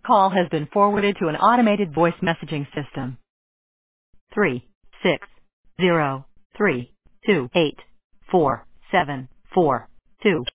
call has been forwarded to an automated voice messaging system. 36032847442.